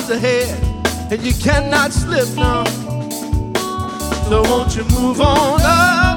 miles ahead, and you cannot slip now. So won't you move on up?